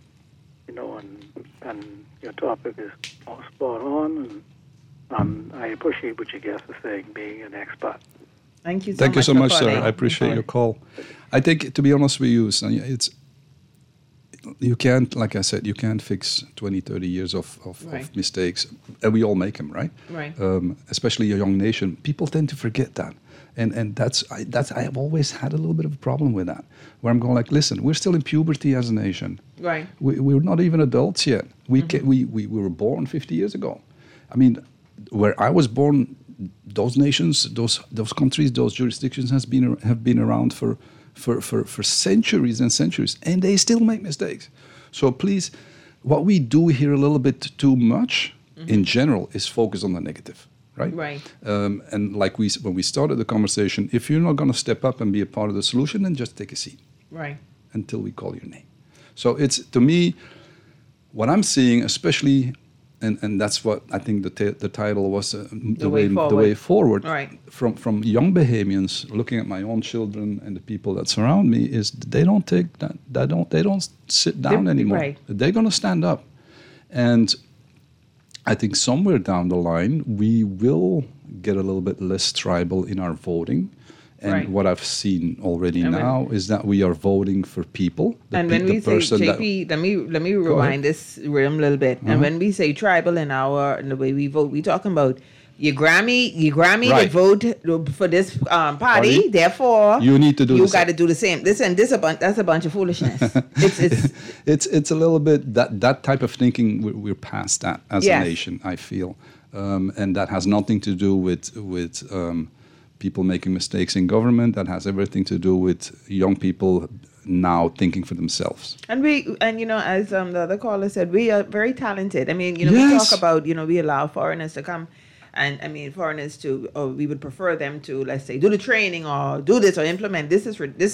and your topic is spot on, and I appreciate what your guest is saying, being an expert. Thank you so much. Thank you so much, sir. calling. I appreciate your call. I think, to be honest with you, Sonia, you can't, like I said, you can't fix 20, 30 years of mistakes, and we all make them, right? Right. Especially a young nation. People tend to forget that. And I've always had a little bit of a problem with that, where I'm going like, listen, we're still in puberty as a nation. Right. We're not even adults yet. We were born 50 years ago. I mean, where I was born, those nations, those countries, those jurisdictions have been around for centuries and centuries, and they still make mistakes. So please, what we do here a little bit too much in general is focus on the negative. Right. Right. And like when we started the conversation, if you're not going to step up and be a part of the solution, then just take a seat. Right. Until we call your name. So it's, to me, what I'm seeing, especially, and that's what I think the title was, the way forward. Right. From young Bahamians looking at my own children and the people that surround me, is they don't take that. They don't sit down anymore. Right. They're going to stand up, and I think somewhere down the line we will get a little bit less tribal in our voting. And what I've seen already now is that we are voting for people. And when we say, JP, let me rewind this rhythm a little bit. And when we say tribal in the way we vote, we talking about your Grammy right. To vote for this party. Therefore, you need to do. You got to do the same. Listen, that's a bunch of foolishness. It's a little bit that type of thinking. We're past that as a nation. I feel, and that has nothing to do with people making mistakes in government. That has everything to do with young people now thinking for themselves. And as the other caller said, we are very talented. I mean, we talk about, we allow foreigners to come. And I mean, foreigners we would prefer them to, let's say, do the training or do this or implement. This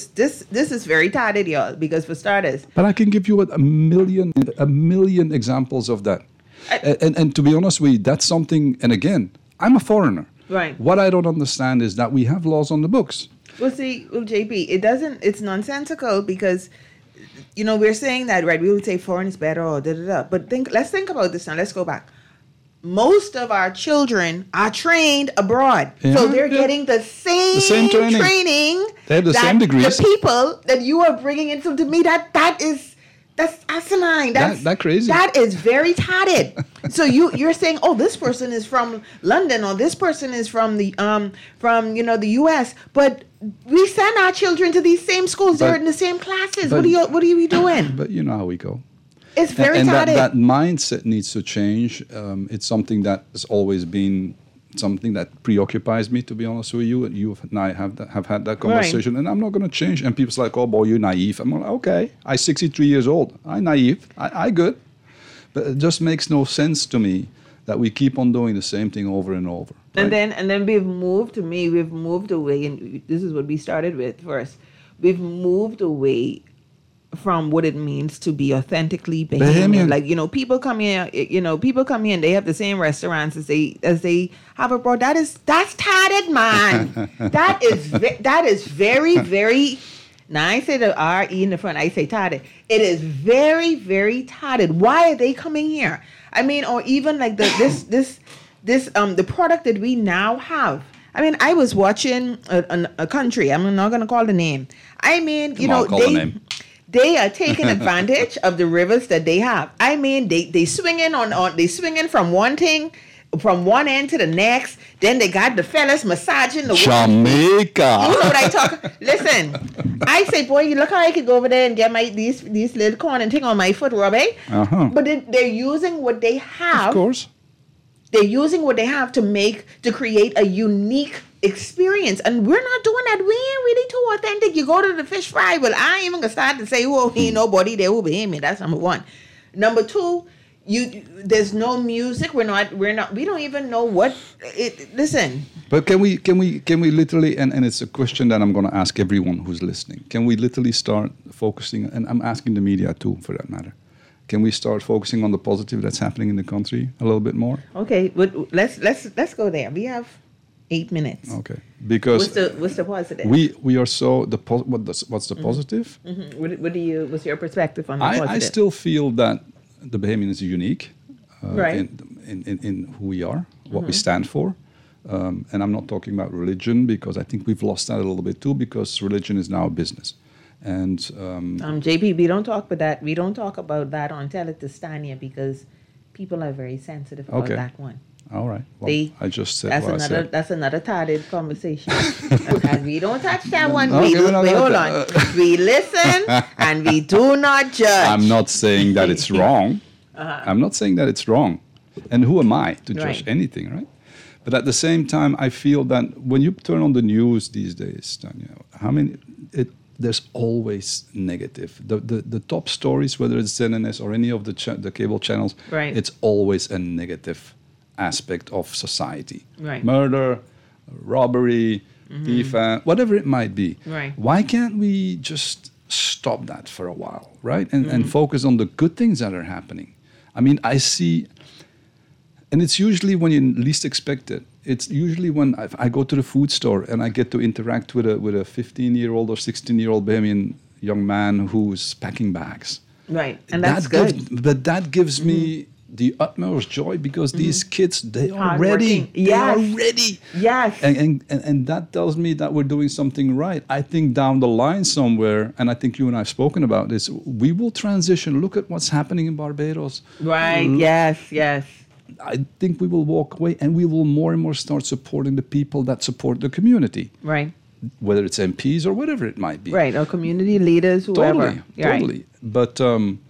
is very targeted, y'all, because for starters. But I can give you a million examples of that. And to be honest with you, that's something, and again, I'm a foreigner. Right. What I don't understand is that we have laws on the books. Well, JP, it's nonsensical because, we're saying that, right? We would say foreign is better or da-da-da. But let's think about this now. Let's go back. Most of our children are trained abroad. Yeah, so they're getting the same training. They have the same degrees. The people that you are bringing in. So to me, that's asinine. That's crazy. That is very tatted. So you're saying, oh, this person is from London or this person is from the the US, but we send our children to these same schools. They're in the same classes. What are you doing? But you know how we go. It's very tatted. That mindset needs to change. It's something that has always been something that preoccupies me, to be honest with you. You and I have had that conversation, and I'm not going to change. And people's like, oh, boy, you're naive. I'm like, okay, I'm 63 years old. I'm naive. I good. But it just makes no sense to me that we keep on doing the same thing over and over. Right? And then we've moved away, and this is what we started with first. We've moved away from what it means to be authentically Bahamian. Like, people come here, and they have the same restaurants as they have abroad. That's tatted, man. that is very, very, now I say the R-E in the front, I say tatted. It is very, very tatted. Why are they coming here? I mean, or even like the product that we now have. I mean, I was watching a country, I'm not going to call the name. I mean, they are taking advantage of the rivers that they have. I mean, they swinging they swinging from one thing, from one end to the next. Then they got the fellas massaging the Jamaica. You know what I talk? Listen, I say, boy, you look how I could go over there and get these little corn and thing on my foot, Robbie. But they're using what they have. Of course. They're using what they have to create a unique experience, and we're not doing that. We ain't really too authentic. You go to the fish fry, well, I ain't even gonna start to say, oh, ain't nobody there who behave me. That's number one. Number two, there's no music. We don't even know what it. Listen. But can we literally, and it's a question that I'm gonna ask everyone who's listening. Can we literally start focusing, and I'm asking the media too, for that matter. Can we start focusing on the positive that's happening in the country a little bit more? Okay, but let's go there. We have 8 minutes. Okay, because what's the positive? We are so what's the positive? Mm-hmm. What's your perspective on the positive? I still feel that the Bahamian is unique, in who we are, what we stand for, and I'm not talking about religion because I think we've lost that a little bit too because religion is now a business. And JP, we don't talk about that. We don't talk about that on Tell It to Stania because people are very sensitive about that one. All right. Well, I just said what I said. That's another targeted conversation. And we don't touch that one. Hold on. We listen and we do not judge. I'm not saying that it's wrong. I'm not saying that it's wrong. And who am I to judge anything, right? But at the same time, I feel that when you turn on the news these days, Tanya, there's always negative. The top stories, whether it's ZNS or any of the cable channels, it's always a negative aspect of society. Right. Murder, robbery, thief, whatever it might be. Right. Why can't we just stop that for a while, right? And focus on the good things that are happening. I mean, I see, and it's usually when you least expect it. It's usually when I go to the food store and I get to interact with a 15-year-old or 16-year-old Bahamian young man who's packing bags. Right, and that's good. But that gives me the utmost joy because these kids, they are Hardworking. ready. They are ready. Yes. And that tells me that we're doing something right. I think down the line somewhere, and I think you and I have spoken about this, we will transition. Look at what's happening in Barbados. Right. Yes. I think we will walk away and we will more and more start supporting the people that support the community. Right. Whether it's MPs or whatever it might be. Right. Or community leaders, whoever. Totally. But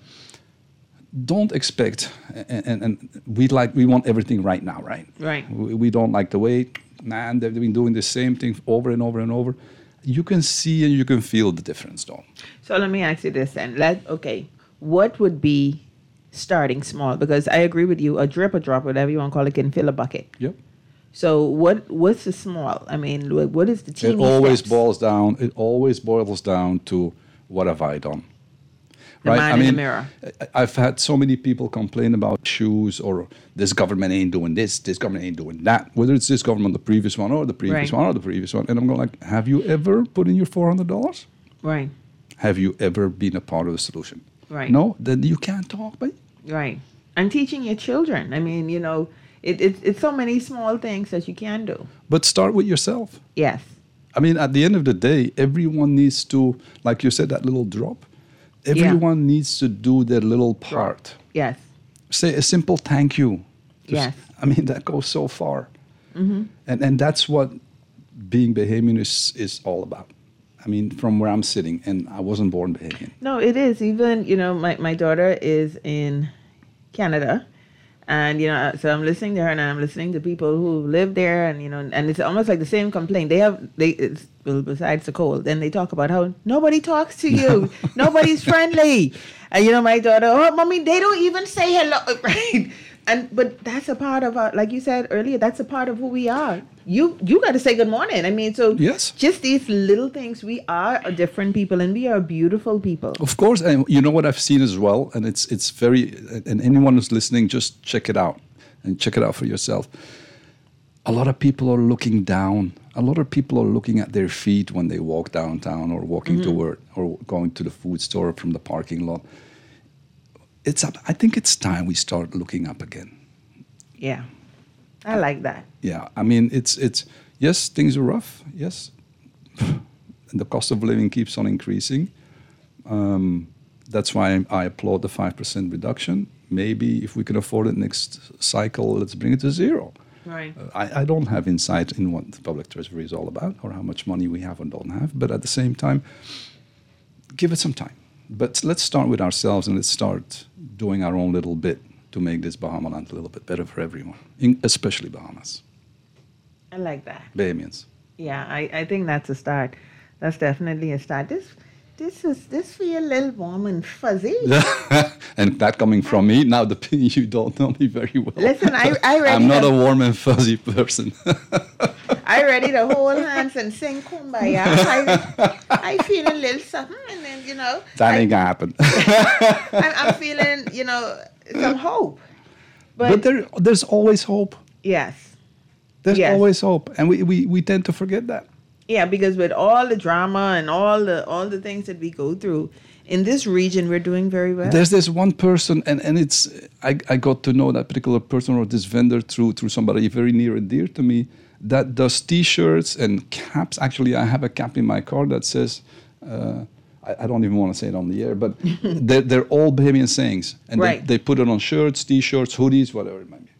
don't expect, and we want everything right now, right? Right. We don't like to wait. Man, they've been doing the same thing over and over and over. You can see and you can feel the difference, though. So let me ask you this then. What would be starting small? Because I agree with you, a drip, a drop, whatever you want to call it, can fill a bucket. Yep. So what's the small? I mean, what is the teeny It always steps? boils down to what have I done? The man in the mirror. I've had so many people complain about shoes or this government ain't doing this government ain't doing that. Whether it's this government, the previous one, or the previous one, or the previous one. And I'm going like, have you ever put in your $400? Right. Have you ever been a part of the solution? Right. No? Then you can't talk, but Right. And teaching your children. I mean, it's so many small things that you can do. But start with yourself. Yes. I mean, at the end of the day, everyone needs to, like you said, that little drop. Everyone needs to do their little part. Yes. Say a simple thank you. Yes. I mean, that goes so far. Mm-hmm. And that's what being Bahamian is all about. I mean, from where I'm sitting, and I wasn't born Bahamian. No, it is. Even, my daughter is in Canada. And, so I'm listening to her and I'm listening to people who live there and, and it's almost like the same complaint. Besides the cold, then they talk about how nobody talks to you. Nobody's friendly. And, my daughter, oh, mommy, they don't even say hello. Right. But that's a part of our, like you said earlier, that's a part of who we are. You got to say good morning. I mean, so yes. Just these little things, we are a different people and we are beautiful people. Of course. And you know what I've seen as well? And it's very, and anyone who's listening, just check it out and check it out for yourself. A lot of people are looking down. A lot of people are looking at their feet when they walk downtown or walking to work or going to the food store from the parking lot. I think it's time we start looking up again. Yeah. I like that. Yeah, I mean, it's yes, things are rough, yes. And the cost of living keeps on increasing. That's why I applaud the 5% reduction. Maybe if we can afford it next cycle, let's bring it to zero. Right. I don't have insight in what the public treasury is all about or how much money we have and don't have. But at the same time, give it some time. But let's start with ourselves and let's start doing our own little bit to make this Bahamaland a little bit better for everyone, especially Bahamas. I like that. Bahamians. Yeah, I think that's a start. That's definitely a start. This feel a little warm and fuzzy. And that coming from me, now you don't know me very well. Listen, I ready I'm not a warm and fuzzy person. I ready to hold hands and sing Kumbaya. I feel a little something, and then that ain't gonna happen. I'm feeling some hope. But there's always hope. Yes. There's always hope, and we tend to forget that. Yeah, because with all the drama and all the things that we go through in this region, we're doing very well. There's this one person, and it's I got to know that particular person or this vendor through somebody very near and dear to me that does T-shirts and caps. Actually, I have a cap in my car that says. I don't even want to say it on the air, but they're all Bahamian sayings, and they put it on shirts, T-shirts, hoodies, whatever it might be.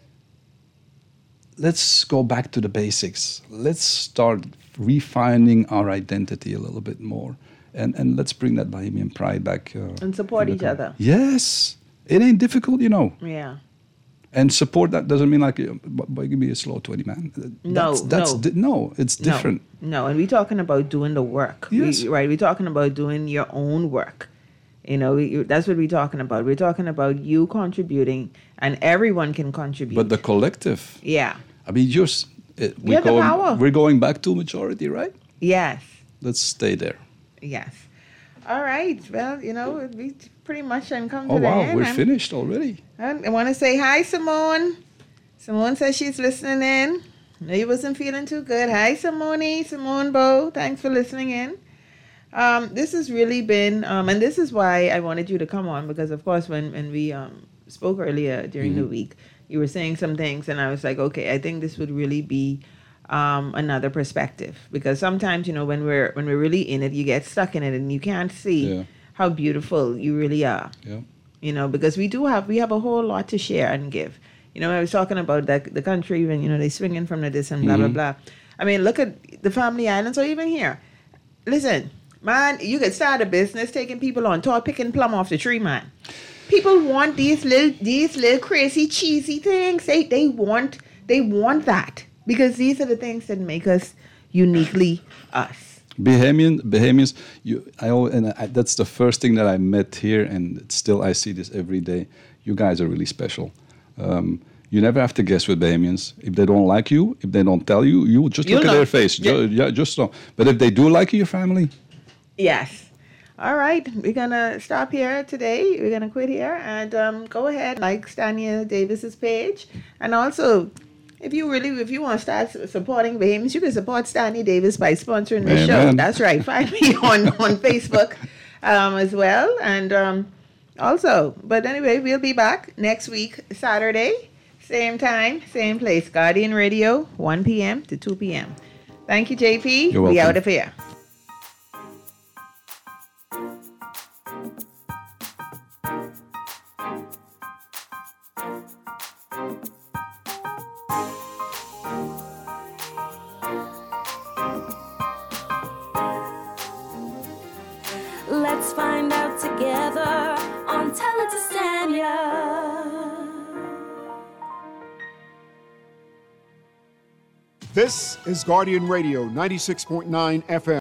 Let's go back to the basics. Let's start refining our identity a little bit more. And let's bring that Bahamian pride back. And support each other. Yes. It ain't difficult, Yeah. And support that doesn't mean like, give me a slow 20, man. No, it's different. No, and we're talking about doing the work. Yes. We're talking about doing your own work. That's what we're talking about. We're talking about you contributing, and everyone can contribute. But the collective. Yeah. I mean, we're going back to majority, right? Yes. Let's stay there. Yes. All right. Well, we pretty much come to the end. Oh, wow. We're finished already. I want to say hi, Simone. Simone says she's listening in. Maybe wasn't feeling too good. Hi, Simone Bo. Thanks for listening in. This has really been, and this is why I wanted you to come on, because of course when we spoke earlier during the week, you were saying some things, and I was like, okay, I think this would really be another perspective, because sometimes, you know, when we're really in it, you get stuck in it and you can't see how beautiful you really are. Yeah. You know, because we have a whole lot to share and give. You know, I was talking about the country when, you know, they swinging from the this and blah blah blah. I mean, look at the Family Islands, or even here. Listen, man, you could start a business taking people on tour, picking plum off the tree, man. People want these little crazy cheesy things. They want that, because these are the things that make us uniquely us. Bahamians, that's the first thing that I met here, and still I see this every day. You guys are really special. You never have to guess with Bahamians. If they don't like you, if they don't tell you, you just look at their face. Just know. But if they do like you, your family. Yes. All right. We're going to stop here today. We're going to quit here and go ahead, like Stanya Davis's page. And also, if you want to start supporting Bahamians, you can support Stanya Davis by sponsoring the show. That's right. Find me on Facebook as well. And also, but anyway, we'll be back next week, Saturday. Same time, same place. Guardian Radio, 1 p.m. to 2 p.m. Thank you, JP. You're welcome. We out of here. Let's find out together on Tell It to Stanya. This is Guardian Radio 96.9 FM.